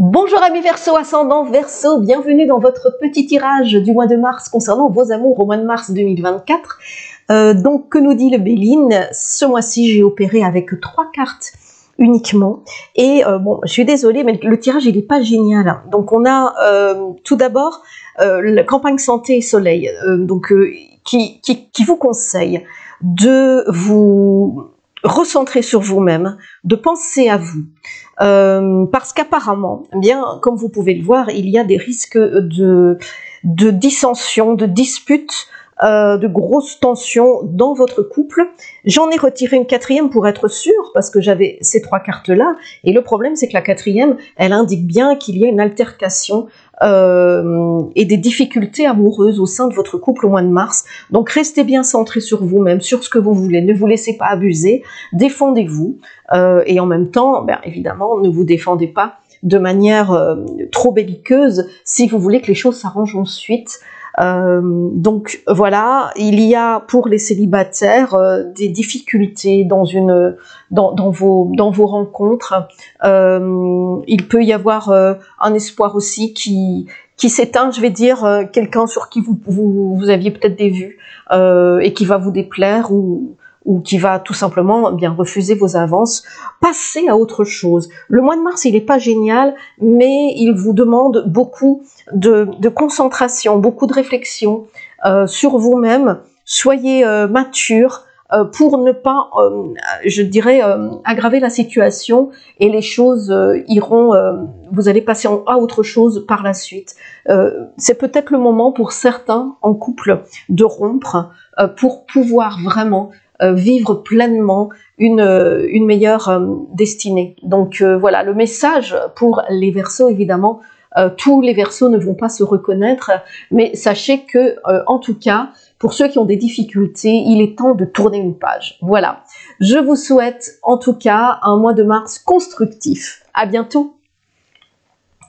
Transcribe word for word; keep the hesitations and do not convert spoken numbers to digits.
Bonjour amis Verseau, ascendant Verseau, bienvenue dans votre petit tirage du mois de mars concernant vos amours au mois de mars deux mille vingt-quatre. Euh, donc que nous dit le Béline? Ce mois-ci j'ai opéré avec trois cartes uniquement et euh, bon, je suis désolée mais le tirage il n'est pas génial. Donc on a euh, tout d'abord euh, la campagne santé et soleil euh, donc euh, qui, qui, qui vous conseille de vous recentrer sur vous-même, de penser à vous. Euh, parce qu'apparemment, eh bien, comme vous pouvez le voir, il y a des risques de, de dissension, de disputes, euh, de grosses tensions dans votre couple. J'en ai retiré une quatrième pour être sûre, parce que j'avais ces trois cartes-là, et le problème c'est que la quatrième, elle indique bien qu'il y a une altercation euh, et des difficultés amoureuses au sein de votre couple au mois de mars. Donc restez bien centré sur vous-même, sur ce que vous voulez, ne vous laissez pas abuser, défendez-vous, euh, et en même temps, ben, évidemment, ne vous défendez pas de manière euh, trop belliqueuse si vous voulez que les choses s'arrangent ensuite. Euh, donc voilà, il y a pour les célibataires euh, des difficultés dans une dans, dans vos dans vos rencontres. Euh, il peut y avoir euh, un espoir aussi qui qui s'éteint, je vais dire, euh, quelqu'un sur qui vous vous, vous aviez peut-être des vues euh, et qui va vous déplaire ou ou qui va tout simplement bien refuser vos avances. Passez à autre chose. Le mois de mars, il n'est pas génial, mais il vous demande beaucoup de, de concentration, beaucoup de réflexion euh, sur vous-même. Soyez euh, mature euh, pour ne pas, euh, je dirais, euh, aggraver la situation et les choses euh, iront, euh, vous allez passer à autre chose par la suite. Euh, c'est peut-être le moment pour certains en couple de rompre euh, pour pouvoir vraiment vivre pleinement une, une meilleure euh, destinée. Donc euh, voilà, le message pour les Verseaux, évidemment, euh, tous les Verseaux ne vont pas se reconnaître, mais sachez que, euh, en tout cas, pour ceux qui ont des difficultés, il est temps de tourner une page. Voilà, je vous souhaite en tout cas un mois de mars constructif. À bientôt.